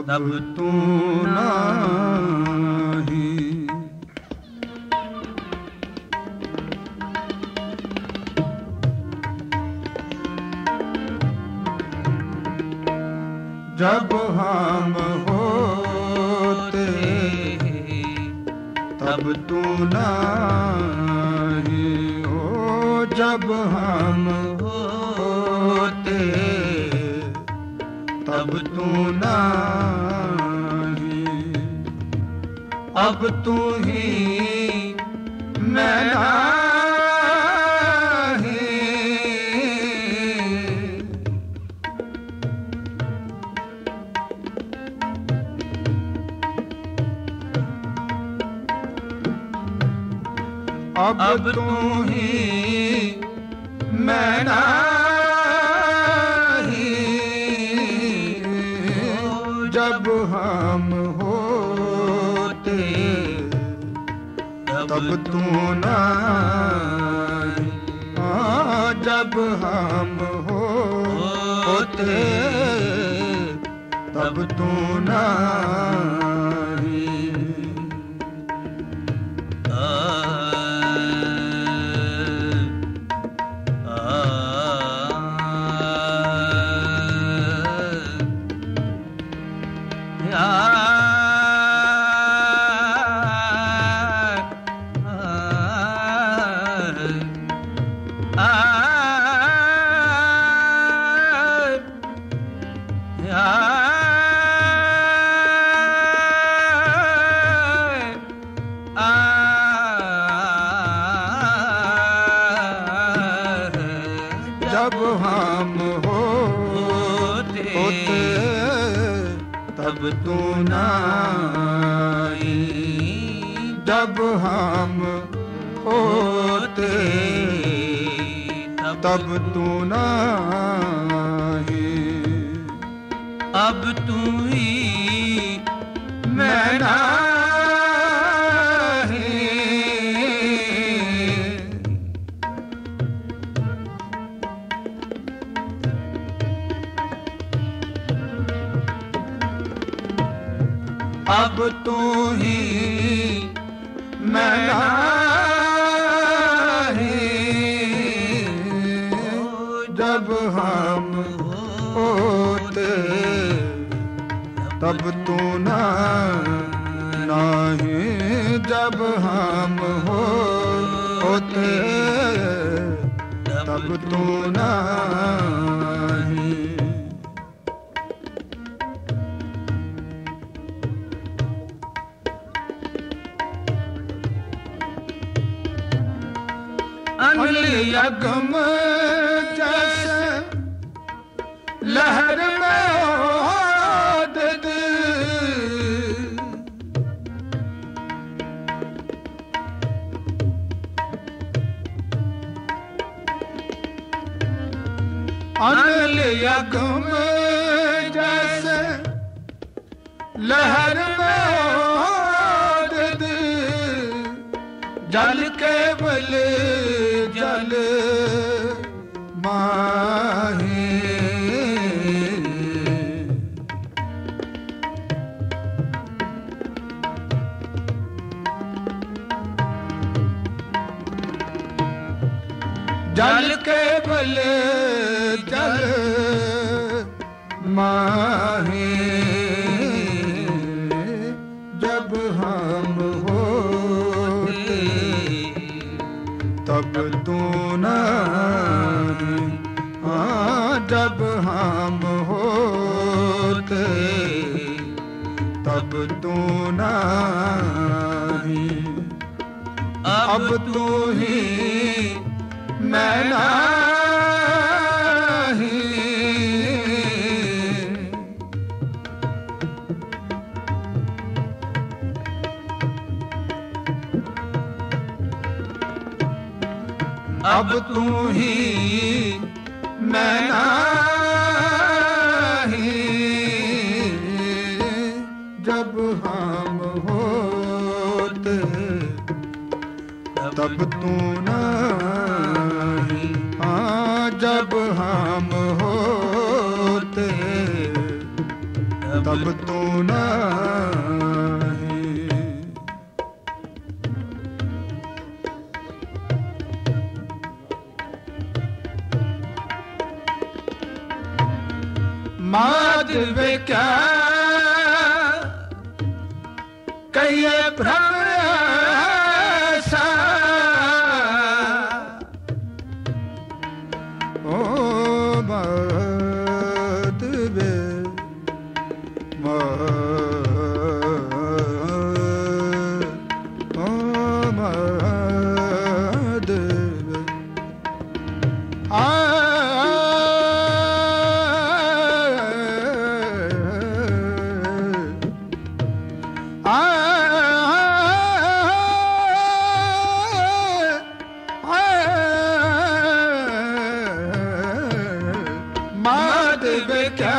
तब तू नाही। जब हम होते तब तू नाही हो, जब हम होते तब तू नाही। अब तू ही मैं नाही। अब तू ही मैं नहीं। जब हम होते तब तू नहीं। जब हम होते तब तू नहीं। जब हम होते तब तू नाही। जब हम होते तब तू नाही। अब तू ही मैं नाही। अब तू ही मैं नहीं। जब हम होते तब तू नहीं। जब हम होते तब तू नहीं। अनिल यगम जैसे लहर में आदत। अनिल यगम जैसे लहर में आदत। जल केवल जल माही। जल केवल जल माही। जब हम होते तब तू नहीं। जब हम होते तब तू नहीं। अब तू ही मैं नहीं। अब तू ही मैं नहीं। जब हम होते तब तू नहीं। जब हम होते तब तू नाही। माधव क्या कहिए भ्रम ऐसा, ओ माधव ओ माधव माधव क्या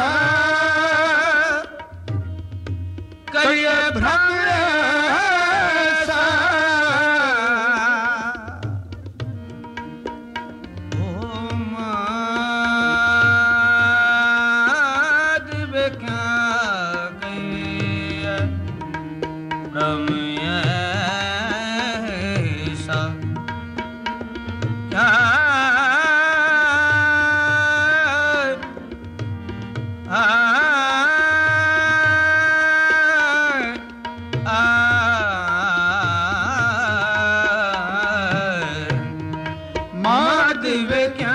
करिए भ्रम ऐसा, ओ माधव क्या करिए भ्रम ऐसा, क्या माधव क्या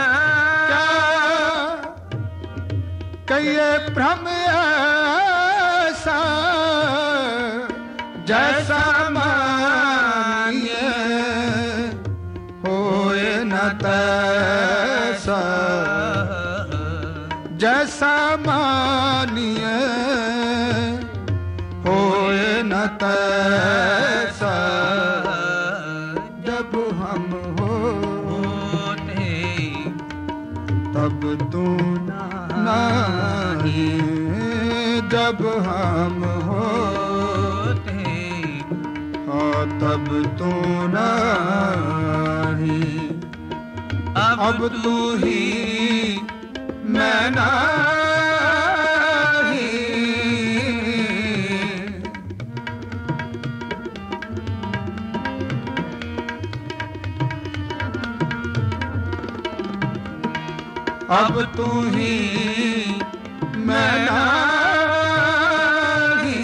कहिए भ्रम ऐसा, जैसा मानिए होए न तैसा, जैसा मानिए होए न तैसा, जब हम होते तब तू नाही, जब हम होते हाँ तब तू नाही। अब तू ही मैं नाही, अब तू ही मैं नाही,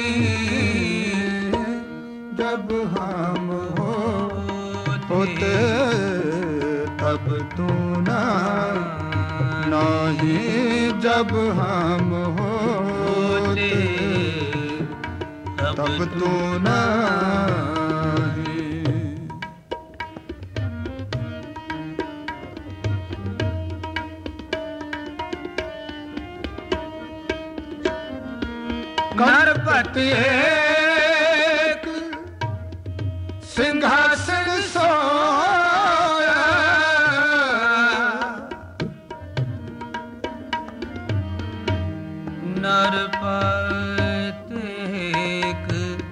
जब हम होते तब तू नाही, जब हम होते तब तू नाही। नरपति एक सिंहासन सोया, नरपति एक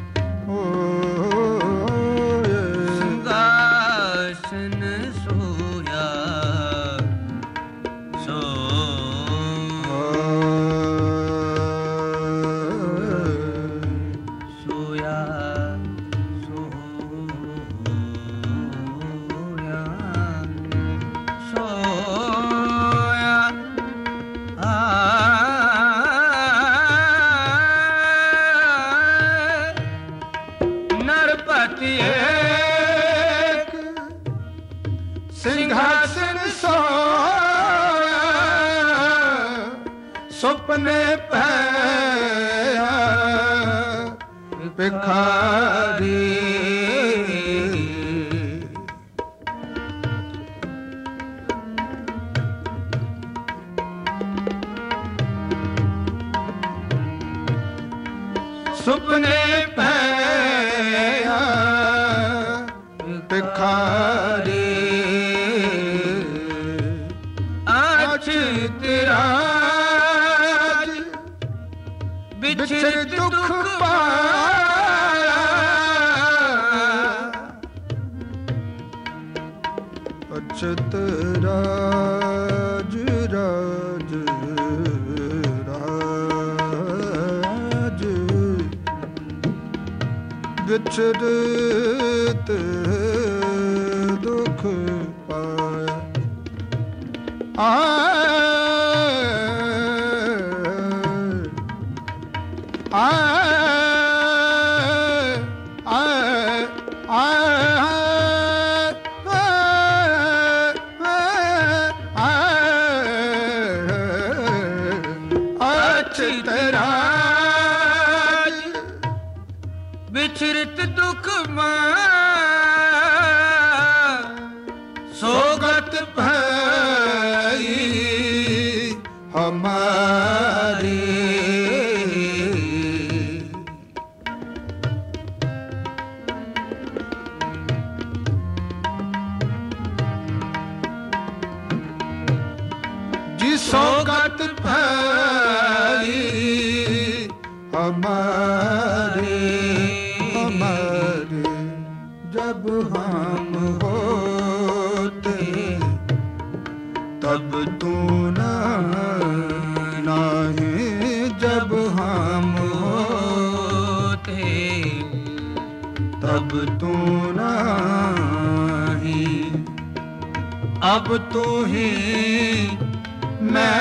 सिंहासन सोया, एक सिंहासन सोया, सपने पया भिखारी, सपने पया भिखारी, आज तेरा बिछड़ दुख पाया, अछत राज राज राज विचरत दुख पाया विचरत दुख सोगत भई हमारी जी सोगत भई हमारे हमारे जब हम होते तब तू नहीं जब हम होते तब तू नहीं अब तू ही मैं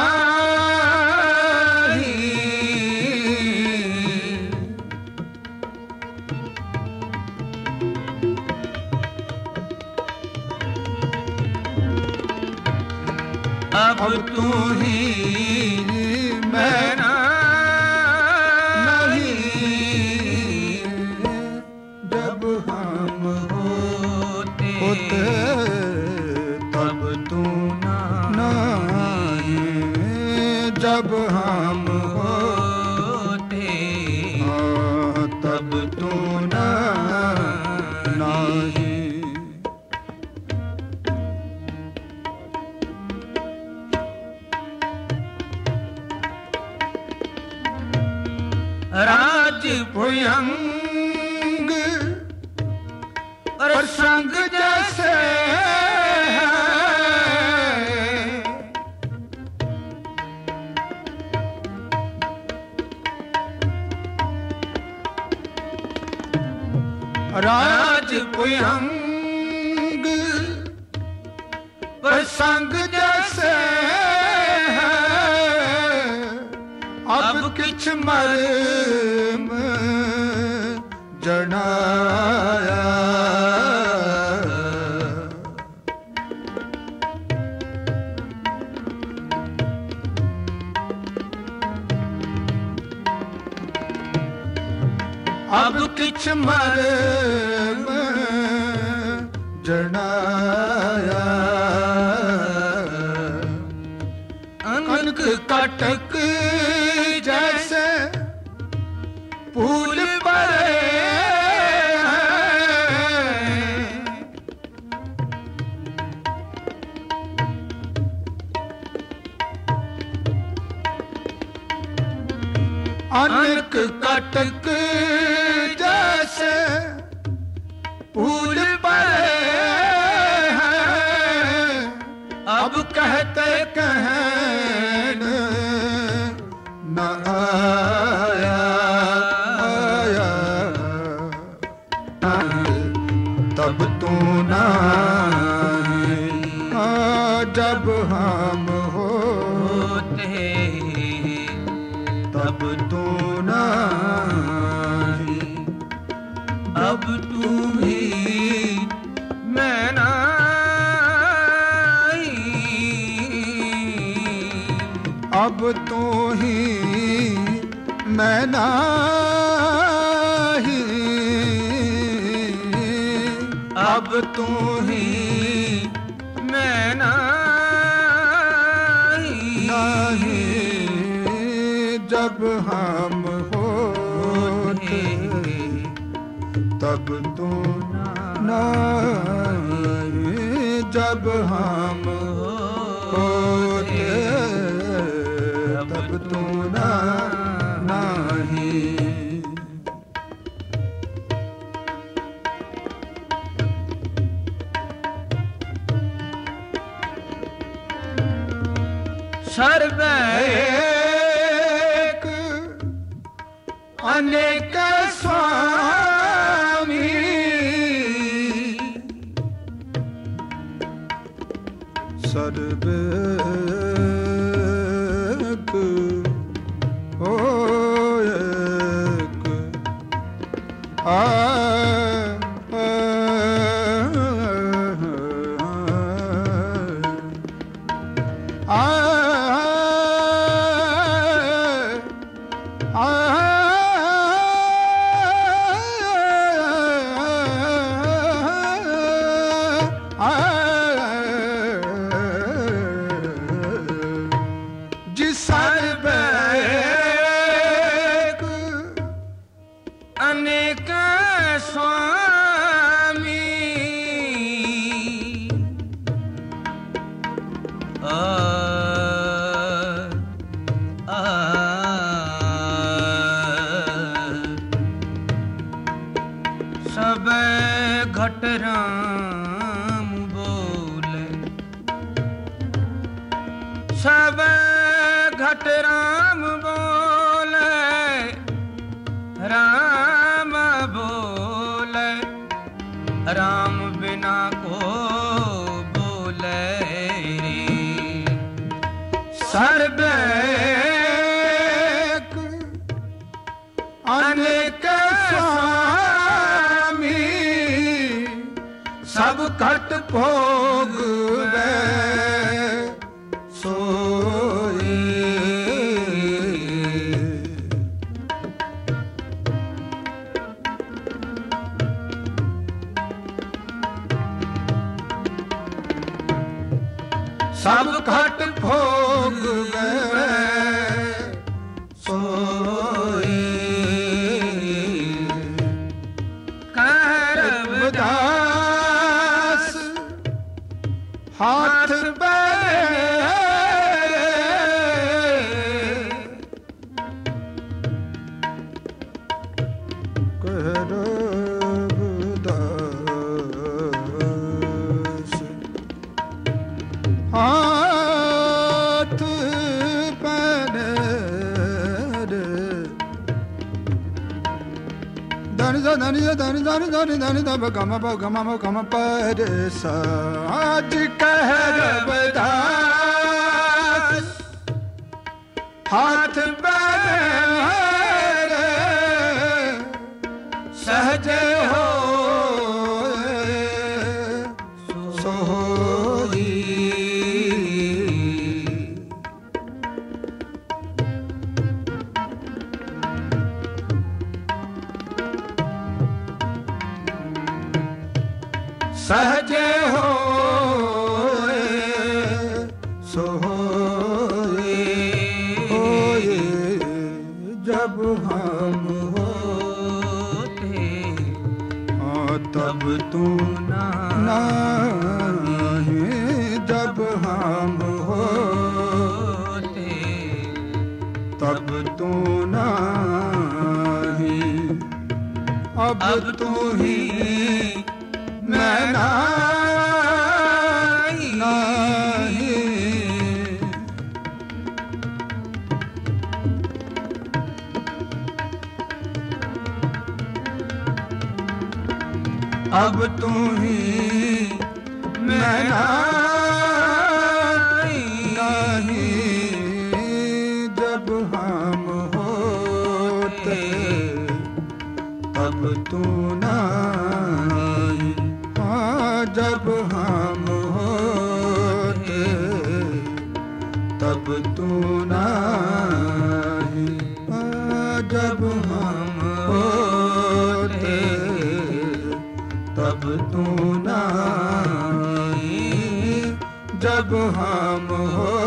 अब तू ही मैं नहीं जब हम होते तब तू नहीं जब हम होते तब तू नहीं राज भुयंग प्रसंग जैसे राज भुयंग प्रसंग जैसे अब किछ मर्म जनाया अब किछ मर्म जनाया अनक कटक जैसे फूल पड़े अनक कटक जैसे फूल पड़े अब कहते कहन न आया आया तब तू नहीं जब हम होते तब तू नहीं अब तू ही मैं अब तू ही मैं नहीं अब तू ही मैं नहीं जब हम होते तब तू नहीं जब हम होते तब तू नहीं सर्व एक अनेक स्वामी सर्व एक हो एक अनेक स्वामी सब घट राम बोले, सब घट राम बोले, राम बोले, राम बिना को बोले रे। सर्व एक अनेक स्वामी सब घट भोग सोई। सब घट भोग सोई। रविदास हाथ बेरे रविदास हाथ बेरे धन धन धन धन धन धन धन गम गम गम पर साज कह रविदास हाथ बेरे सहज हो सोई। सहज हो सोए होए जब हम होते तब तू नहीं, जब हम होते तब तू नहीं। अब तू ही मैं नहीं। अब तू ही मैं नहीं। जब हम होते तब तू नहीं। जब हम होते तब तू नहीं। जब हम होते तब तू नहीं। जब हम हो